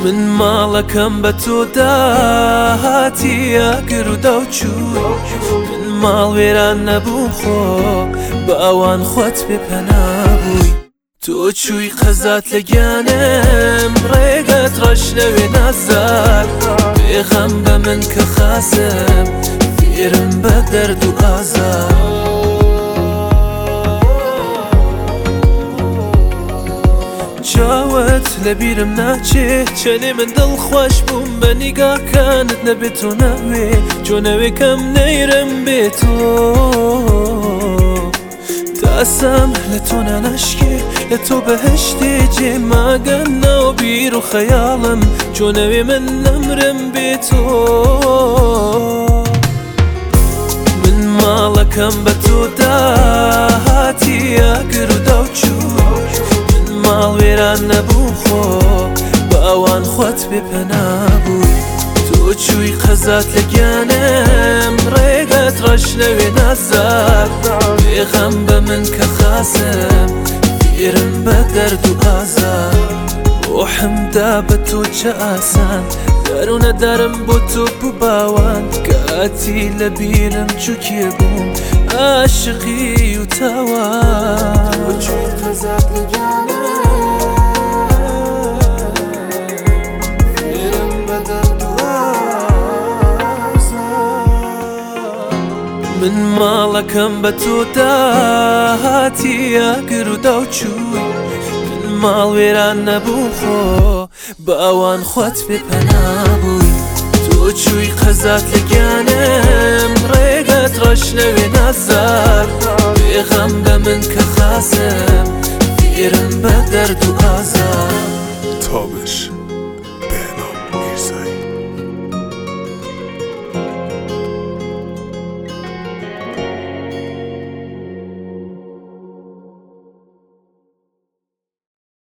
من ماڵەکەم بە تۆدا هاتیە گرودە و چوو من ماڵ وێران نەبووم خۆ بە ئەوان خۆت بێ پەنابووی تۆ چووی قەزات لە گیانم ڕێگەت ڕەشنەوێ نازار بێغەم بە من کە خاسم فێرم بە دەرد و ئازار چاوت لەبیرم ناچێ چەنێ من دڵخۆش بووم بە نیگاکانت نەبێت تۆ ناوێ چۆنەوێکەم نەیرم بێت تۆ تاسەم لە تۆ نانەشکێ لە تۆ بەهەشتێ جێماگەنەوە بیر و خەیاڵم چۆنەوێ من نەمرم بێت تۆ من ماڵەکەم بە تۆدا هاتیە گرودە و چوو ماڵ وێران نەبووم خۆ بە ئەوان خۆت بێ پەنابووی تۆ چووی قەزات لە گیانم ڕێگەت ڕەشنەوێ نازار بێغەم بە من کە خاسم فێرم بە دەرد و ئازار ڕۆحمدا بە تۆ چە ئاسان دەروونە دارم بۆ تۆ بوو باوان کاتی لە بیرم چووکێ بووم عاشقی و تاوان تۆ چووی قەزات لە گیانم من ماڵەکەم بە تۆدا هاتیە گرودە و چووی من ماڵ وێران نەبووم خۆ بە ئەوان خۆت بێ پەنابووی تۆ چووی قەزات لە گیانم ڕێگەت ڕەشنەوێ نازار بێغەم بە من کە خاسم فێرم بە دەرد و ئازار تابش